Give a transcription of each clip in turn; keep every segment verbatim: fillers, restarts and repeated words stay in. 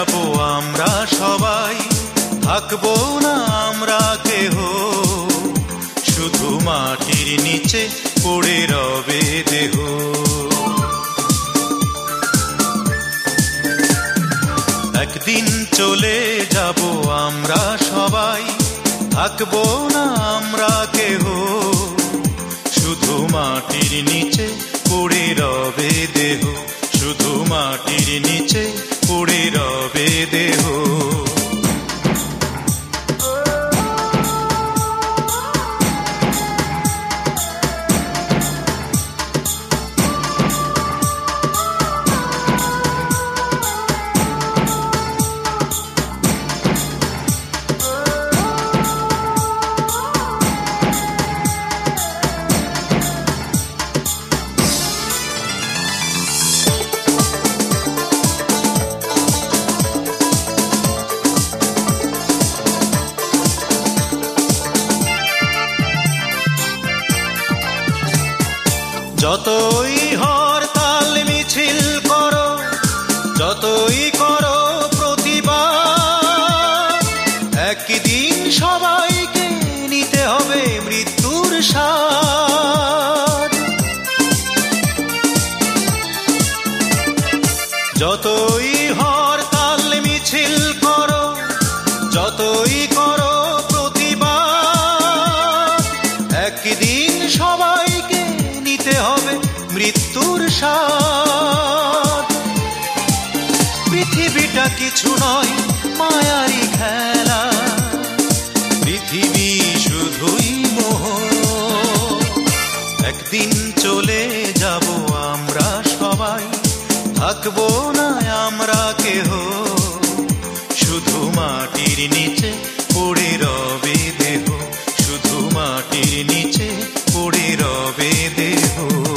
যাব আমরা সবাই, থাকবো না আমরা কেহ, শুধু মাটির নিচে পড়ে রবে দেহ। একদিন চলে যাব আমরা সবাই, থাকবো না আমরা কেহ, শুধু মাটির নিচে পড়ে রবে দেহ, শুধু মাটির নিচে পড়ে রবে দেহ। যতই হরতাল মিছিল করো, যতই করো প্রতিবাদ, একদিন সবাইকে নিতে হবে মৃত্যুর স্বাদ। যতই হরতাল মিছিল করো, যতই করো প্রতিবাদ, একদিন সবাইকে নিতে হবে মৃত্যুর স্বাদ। পৃথিবীটা কিছু নয় মায়ারি খেলা, পৃথিবী শুধুই মোহ। একদিন চলে যাব আমরা সবাই, থাকবো না আমরা কেহ, শুধু মাটির নিচে পড়ে রবে দেহ, শুধু মাটির নিচে পড়ে রবে দেহ।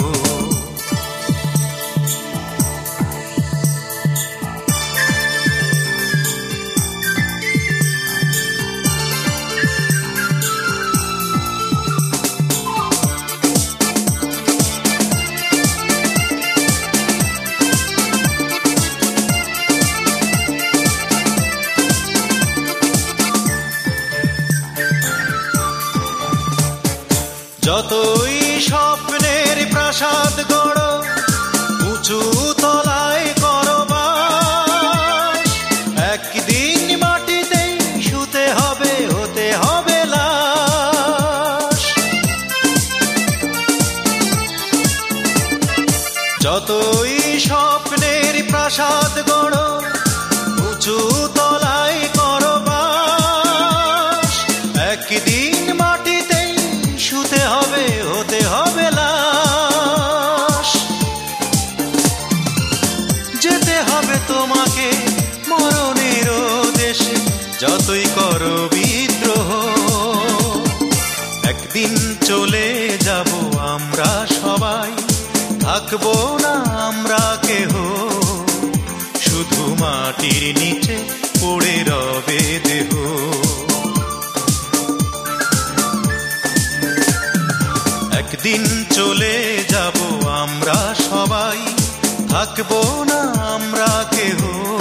যতই স্বপ্নের প্রাসাদ গড়ো, উঁচু তলায় করো বাস, একদিন মাটিতেই শুতে হবে, হতে হবে লাশ। যতই স্বপ্নের প্রাসাদ গড়ো, উঁচু তলায় করো বাস, একদিন মাটিতেই শুতে হবে, হতে হবে লাশ। যেতে হবে তোমাকে মরণের দেশে, যতই করো বিদ্রোহ। একদিন চলে যাব আমরা সবাই, থাকবো না আমরা কেহ, শুধু মাটির নিচে পড়ে রবে দেহ। একদিন চলে যাব আমরা সবাই, থাকবো না আমরা কেহ,